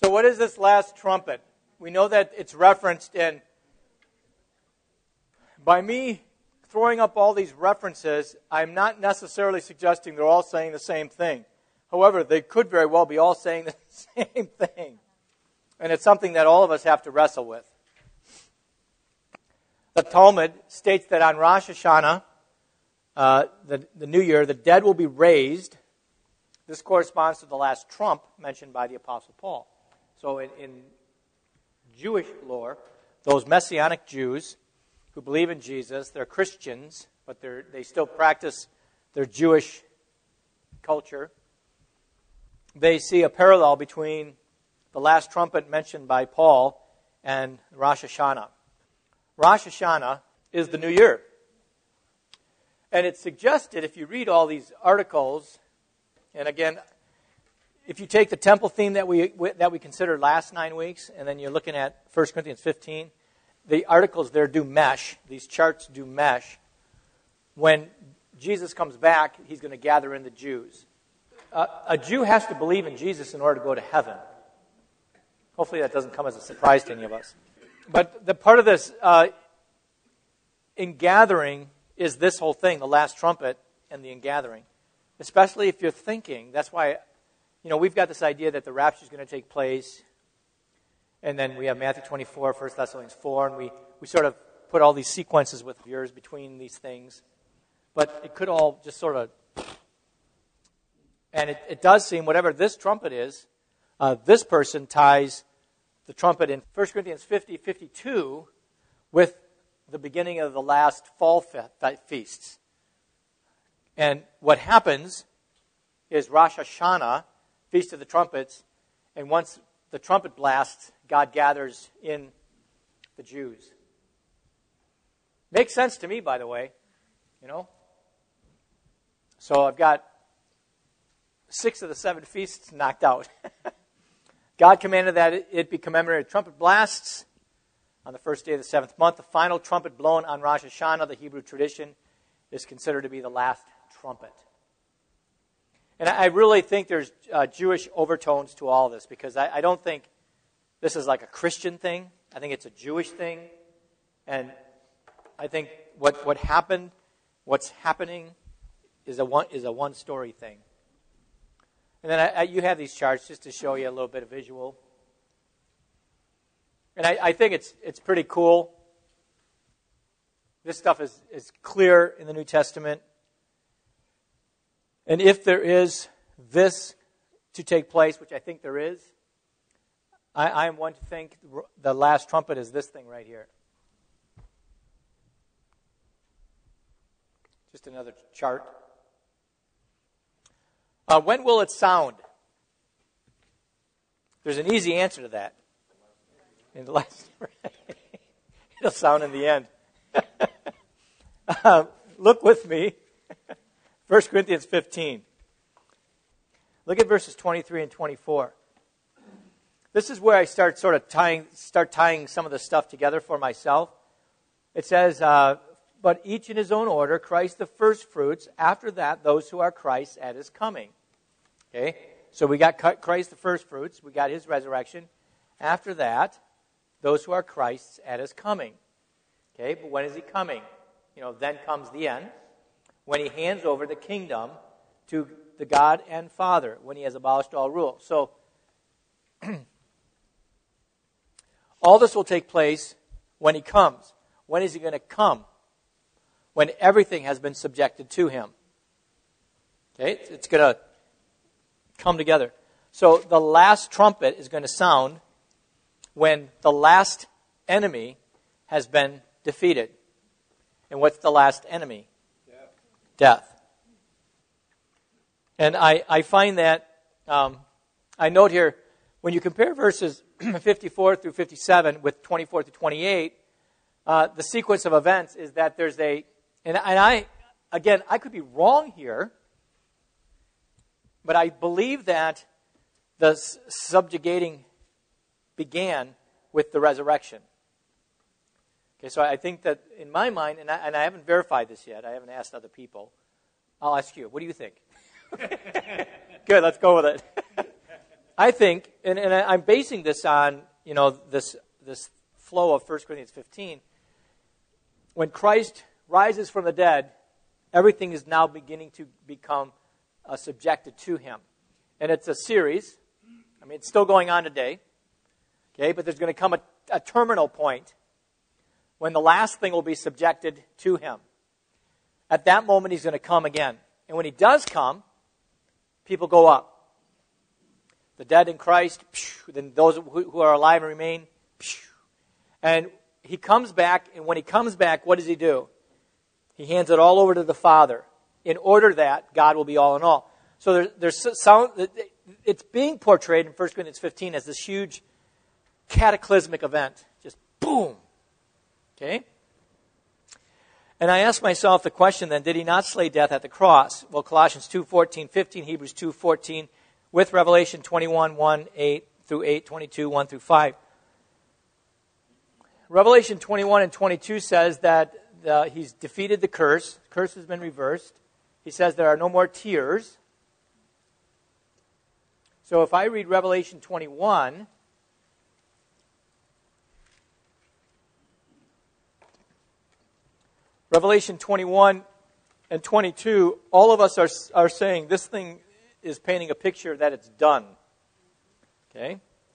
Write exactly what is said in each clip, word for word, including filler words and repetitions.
So what is this last trumpet? We know that it's referenced in, by me throwing up all these references, I'm not necessarily suggesting they're all saying the same thing. However, they could very well be all saying the same thing. And it's something that all of us have to wrestle with. The Talmud states that on Rosh Hashanah, uh, the, the new year, the dead will be raised. This corresponds to the last trump mentioned by the Apostle Paul. So in, in Jewish lore, those Messianic Jews who believe in Jesus, they're Christians, but they're, they still practice their Jewish culture. They see a parallel between the last trumpet mentioned by Paul and Rosh Hashanah. Rosh Hashanah is the new year. And it's suggested, if you read all these articles, and again, if you take the temple theme that we that we considered last nine weeks, and then you're looking at First Corinthians fifteen, the articles there do mesh. These charts do mesh. When Jesus comes back, he's going to gather in the Jews. Uh, a Jew has to believe in Jesus in order to go to heaven. Hopefully that doesn't come as a surprise to any of us. But the part of this uh, in gathering is this whole thing, the last trumpet and the ingathering. Especially if you're thinking, that's why, you know, we've got this idea that the rapture is going to take place. And then we have Matthew twenty-four, First Thessalonians four, and we, we sort of put all these sequences with years between these things. But it could all just sort of, and it, it does seem, whatever this trumpet is, uh, this person ties the trumpet in First Corinthians fifty, fifty-two with the beginning of the last fall fe- feasts. And what happens is Rosh Hashanah, Feast of the Trumpets, and once the trumpet blasts, God gathers in the Jews. Makes sense to me, by the way, you know. So I've got six of the seven feasts knocked out. God commanded that it be commemorated with trumpet blasts on the first day of the seventh month. The final trumpet blown on Rosh Hashanah, the Hebrew tradition, is considered to be the last trumpet. And I really think there's uh, Jewish overtones to all this, because I, I don't think this is like a Christian thing. I think it's a Jewish thing. And I think what, what happened, what's happening is a one is a one-story thing. And then I, I, you have these charts just to show you a little bit of visual. And I, I think it's it's pretty cool. This stuff is, is clear in the New Testament. And if there is this to take place, which I think there is, I, I am one to think the last trumpet is this thing right here. Just another chart. Uh, when will it sound? There's an easy answer to that. In the last, it'll sound in the end. uh, look with me, First Corinthians fifteen. Look at verses twenty-three and twenty-four. This is where I start sort of tying, start tying some of the stuff together for myself. It says, uh, "But each in his own order, Christ the first fruits. After that, those who are Christ's at his coming." Okay, so we got Christ the first fruits. We got his resurrection. After that, those who are Christ's at his coming. Okay, but when is he coming? You know, then comes the end, when he hands over the kingdom to the God and Father, when he has abolished all rule. So, all this will take place when he comes. When is he going to come? When everything has been subjected to him. Okay, it's going to come together. So the last trumpet is going to sound when the last enemy has been defeated. And what's the last enemy? Death. Death. And I, I find that, um, I note here, when you compare verses fifty-four through fifty-seven with twenty-four through twenty-eight, uh, the sequence of events is that there's a, and, and I, again, I could be wrong here, but I believe that the subjugating began with the resurrection. Okay, so I think that in my mind, and I, and I haven't verified this yet, I haven't asked other people. I'll ask you, what do you think? Good, let's go with it. I think, and, and I'm basing this on, you know, this this flow of First Corinthians fifteen. When Christ rises from the dead, everything is now beginning to become uh, subjected to him. And it's a series. I mean, it's still going on today. Okay, but there's going to come a, a terminal point when the last thing will be subjected to him. At that moment, he's going to come again. And when he does come, people go up. The dead in Christ, then those who are alive and remain. And he comes back, and when he comes back, what does he do? He hands it all over to the Father in order that God will be all in all. So there, there's sound, it's being portrayed in First Corinthians fifteen as this huge cataclysmic event. Just boom. Okay? And I ask myself the question then, did he not slay death at the cross? Well, Colossians two fourteen, fifteen, Hebrews two fourteen, with Revelation twenty-one, one, eight through eight, twenty-two, one through five. Revelation twenty-one and twenty-two says that the, he's defeated the curse. The curse has been reversed. He says there are no more tears. So if I read Revelation twenty-one, Revelation twenty-one and twenty-two, all of us are, are saying this thing is painting a picture that it's done. Okay?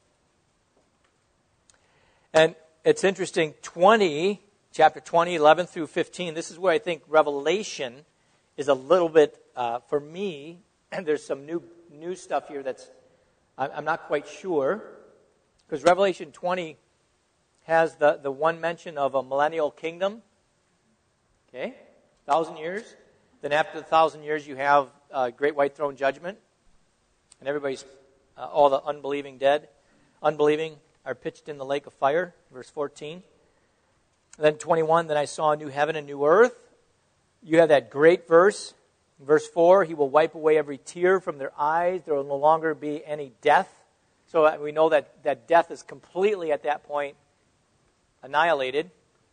And it's interesting, twenty, chapter twenty, eleven through fifteen, this is where I think Revelation is a little bit, uh, for me, and there's some new new stuff here that's, I'm not quite sure, because Revelation twenty has the, the one mention of a millennial kingdom. Okay, thousand years. Then after the thousand years, you have uh, great white throne judgment, and everybody's uh, all the unbelieving dead, unbelieving are pitched in the lake of fire. Verse fourteen. And then twenty-one. Then I saw a new heaven and new earth. You have that great verse, verse four. He will wipe away every tear from their eyes. There will no longer be any death. So we know that that death is completely at that point annihilated.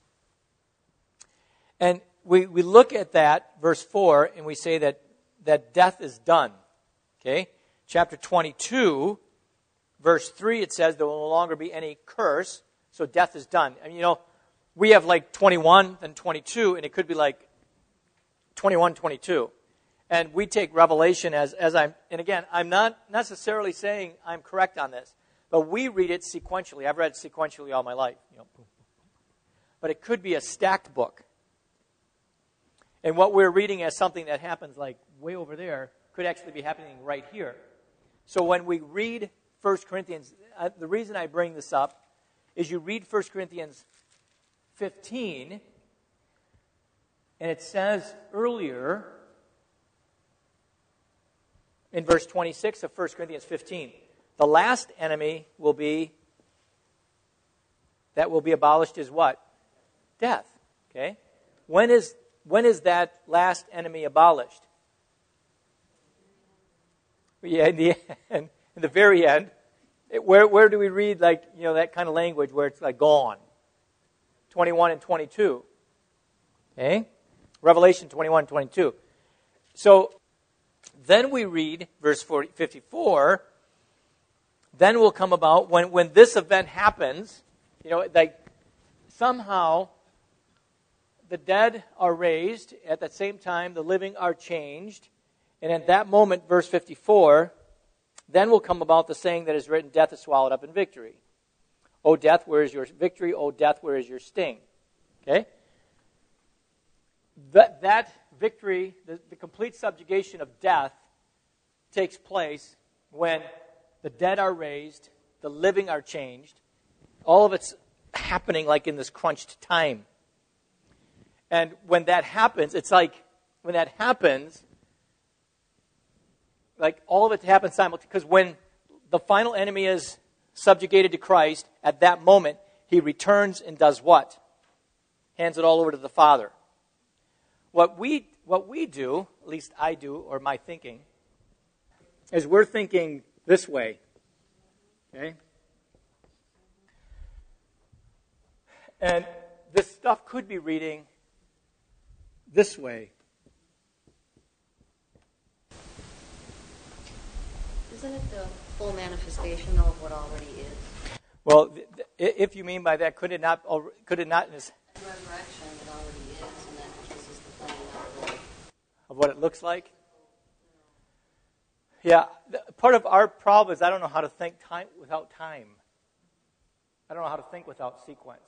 And we, we look at that, verse four, and we say that, that death is done. Okay? Chapter twenty-two, verse three, it says there will no longer be any curse, so death is done. I mean, you know, we have like twenty-one and twenty-two, and it could be like twenty-one, twenty-two. And we take Revelation as, as I'm, and again, I'm not necessarily saying I'm correct on this, but we read it sequentially. I've read it sequentially all my life. You know, but it could be a stacked book. And what we're reading as something that happens like way over there could actually be happening right here. So when we read First Corinthians, uh, the reason I bring this up is you read First Corinthians fifteen, and it says earlier in verse twenty-six of First Corinthians fifteen, the last enemy will be, that will be abolished is what? Death. Okay? When is When is that last enemy abolished? Yeah, in the end, in the very end. It, where where do we read like you know that kind of language where it's like gone? twenty-one and twenty-two. Okay, Revelation twenty-one, twenty-two. So then we read verse forty, fifty-four. Then will come about when when this event happens. You know, like somehow. The dead are raised. At the same time, the living are changed. And at that moment, verse fifty-four, then will come about the saying that is written, death is swallowed up in victory. O death, where is your victory? O death, where is your sting? Okay? That, that victory, the, the complete subjugation of death, takes place when the dead are raised, the living are changed. All of it's happening like in this crunched time. And when that happens, it's like, when that happens, like all of it happens simultaneously. Because when the final enemy is subjugated to Christ, at that moment, he returns and does what? Hands it all over to the Father. What we, what we do, at least I do, or my thinking, is we're thinking this way. Okay? And this stuff could be reading this way. Isn't it the full manifestation, though, of what already is? Well, th- th- if you mean by that, could it not, al- could it not, in this, Resurrection, it already is, and then this is the playing out of it. of what it looks like? Yeah, th- part of our problem is I don't know how to think time without time. I don't know how to think without sequence.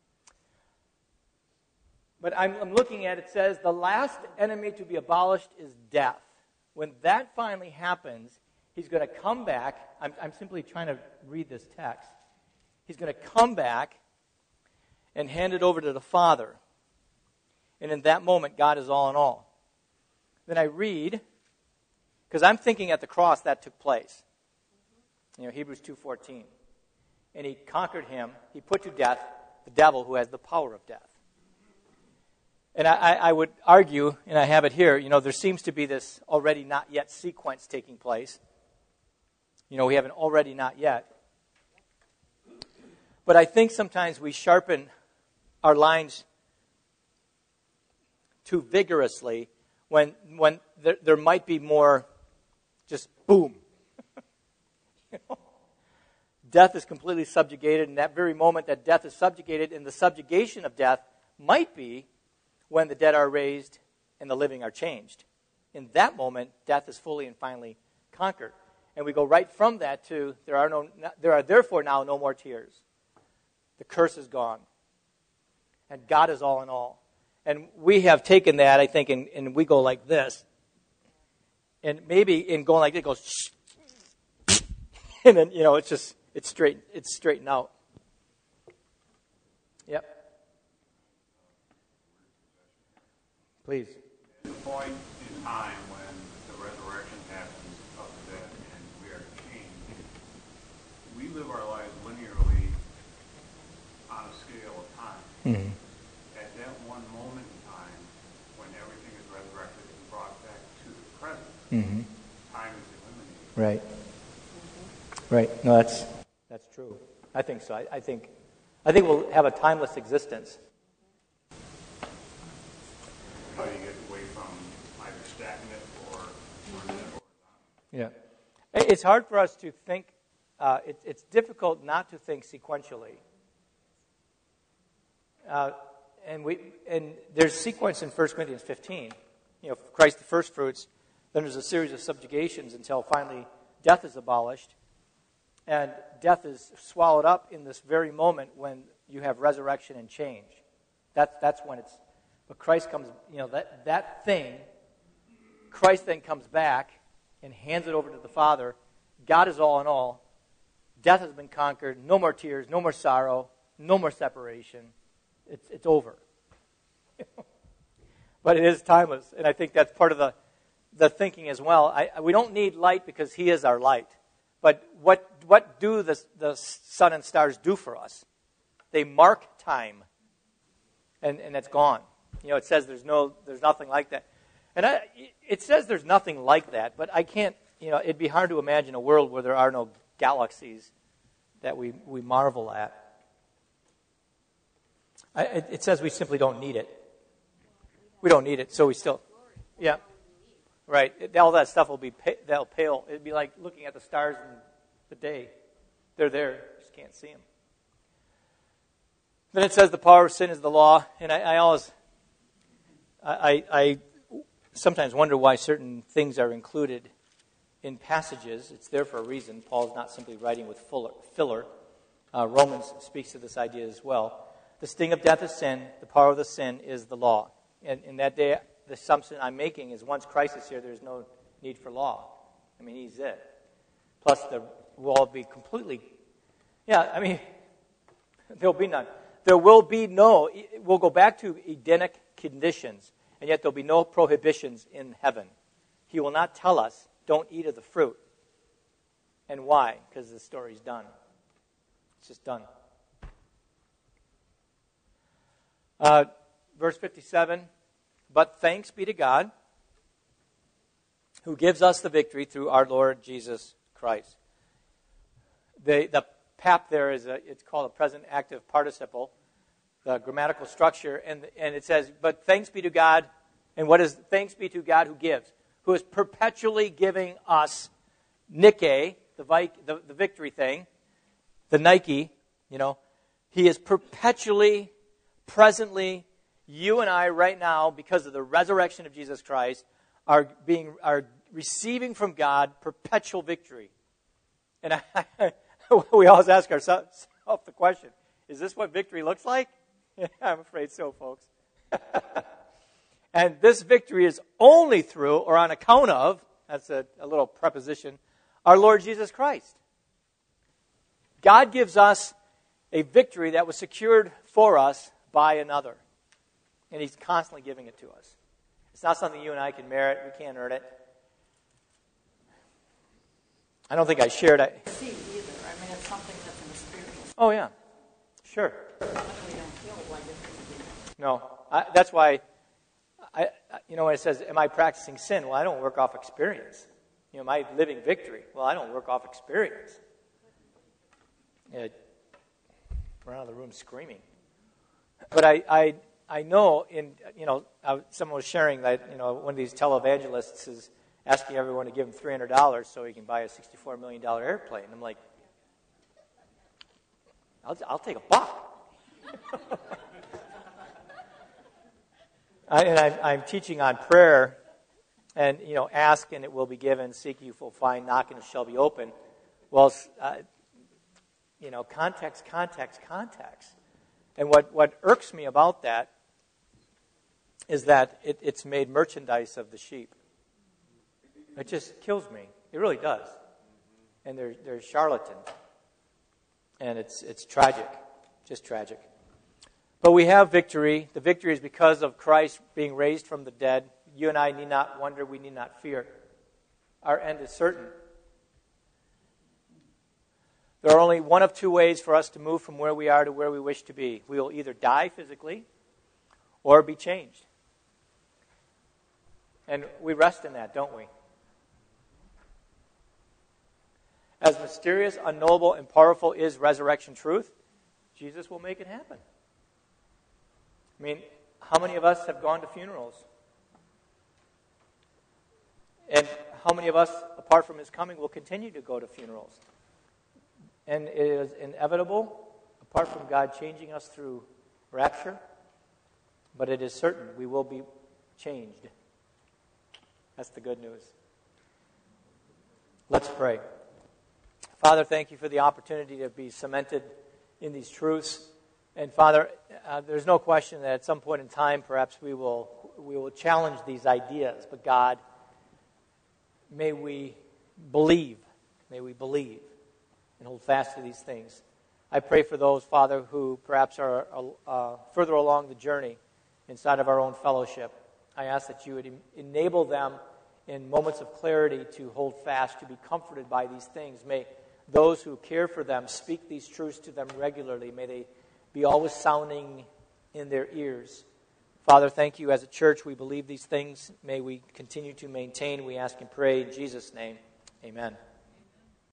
But I'm, I'm looking at it, says the last enemy to be abolished is death. When that finally happens, he's going to come back. I'm, I'm simply trying to read this text. He's going to come back and hand it over to the Father. And in that moment, God is all in all. Then I read, because I'm thinking at the cross that took place. You know, Hebrews two fourteen. And he conquered him. He put to death the devil who has the power of death. And I, I would argue, and I have it here, you know, there seems to be this already not yet sequence taking place. You know, we have an already not yet. But I think sometimes we sharpen our lines too vigorously when when there, there might be more just boom. You know? Death is completely subjugated, and that very moment that death is subjugated, and the subjugation of death might be when the dead are raised and the living are changed. In that moment, death is fully and finally conquered. And we go right from that to, there are no, there are therefore now no more tears. The curse is gone. And God is all in all. And we have taken that, I think, and, and we go like this. And maybe in going like this, it goes, and then, you know, it's just, it's straight, it's straightened out. Yep. Please. At the point in time when the resurrection happens of the dead and we are changed, we live our lives linearly on a scale of time. Mm-hmm. At that one moment in time, when everything is resurrected and brought back to the present, Mm-hmm. time is eliminated. Right. Right. No, that's that's true. I think so. I, I think I think we'll have a timeless existence. How do you get away from either stacking it or or that? Yeah. It's hard for us to think. Uh, it, it's difficult not to think sequentially. Uh, and we and there's sequence in First Corinthians fifteen. You know, Christ the first fruits. Then there's a series of subjugations until finally death is abolished. And death is swallowed up in this very moment when you have resurrection and change. That's that's when it's. But Christ comes, you know, that, that thing, Christ then comes back and hands it over to the Father. God is all in all. Death has been conquered. No more tears, no more sorrow, no more separation. It's it's over. But it is timeless. And I think that's part of the, the thinking as well. I, we don't need light because He is our light. But what what do the, the sun and stars do for us? They mark time. And, and it's gone. You know, it says there's no, there's nothing like that. And I, it says there's nothing like that, but I can't, you know, it'd be hard to imagine a world where there are no galaxies that we, we marvel at. I, it, it says we simply don't need it. We don't need it, so we still, yeah. Right. It, all that stuff will be, they'll pale. It'd be like looking at the stars in the day. They're there, you just can't see them. Then it says the power of sin is the law, and I, I always, I, I sometimes wonder why certain things are included in passages. It's there for a reason. Paul's not simply writing with fuller, filler. Uh, Romans speaks to this idea as well. The sting of death is sin. The power of the sin is the law. And in that day, the assumption I'm making is once Christ is here, there's no need for law. I mean, He's it. Plus, the, we'll all be completely, yeah, I mean, there'll be none. There will be no, we'll go back to Edenic conditions, and yet there'll be no prohibitions in heaven. He will not tell us, don't eat of the fruit. And why? Because the story's done. It's just done. Uh, verse fifty-seven, but thanks be to God who gives us the victory through our Lord Jesus Christ. The, the pap there is, a, it's called a present active participle, the grammatical structure, and, and it says, but thanks be to God, and what is thanks be to God who gives, who is perpetually giving us Nike, the, Vic, the, the victory thing, the Nike, you know, he is perpetually, presently, you and I right now, because of the resurrection of Jesus Christ, are being are receiving from God perpetual victory. And I, we always ask ourselves the question, is this what victory looks like? I'm afraid so, folks. And this victory is only through, or on account of, that's a, a little preposition, our Lord Jesus Christ. God gives us a victory that was secured for us by another. And He's constantly giving it to us. It's not something you and I can merit. We can't earn it. I don't think I shared it. See either. I mean, it's something that's an experience. Oh, yeah. Sure. We don't feel like it. No. I, that's why, I, you know, when it says, am I practicing sin? Well, I don't work off experience. You know, am I living victory? Well, I don't work off experience. It, we're out of the room screaming. But I, I, I know, in you know, I, someone was sharing that, you know, one of these televangelists is asking everyone to give him three hundred dollars so he can buy a sixty-four million dollars airplane. I'm like, I'll, I'll take a buck. I, and I, I'm teaching on prayer, and, you know, ask and it will be given, seek you will find, knock and it shall be open. Well, uh, you know, context, context, context. And what, what irks me about that is that it, it's made merchandise of the sheep. It just kills me. It really does. And they're, they're charlatans. And it's it's tragic. Just tragic. But we have victory. The victory is because of Christ being raised from the dead. You and I need not wonder. We need not fear. Our end is certain. There are only one of two ways for us to move from where we are to where we wish to be. We will either die physically or be changed. And we rest in that, don't we? As mysterious, unknowable, and powerful is resurrection truth, Jesus will make it happen. I mean, how many of us have gone to funerals? And how many of us, apart from His coming, will continue to go to funerals? And it is inevitable, apart from God changing us through rapture, but it is certain we will be changed. That's the good news. Let's pray. Father, thank you for the opportunity to be cemented in these truths. And Father, uh, there's no question that at some point in time, perhaps we will we will challenge these ideas. But God, may we believe, may we believe and hold fast to these things. I pray for those, Father, who perhaps are uh, further along the journey inside of our own fellowship. I ask that you would enable them in moments of clarity to hold fast, to be comforted by these things. May those who care for them speak these truths to them regularly. May they be always sounding in their ears. Father, thank you. As a church, we believe these things. May we continue to maintain. We ask and pray in Jesus' name. Amen.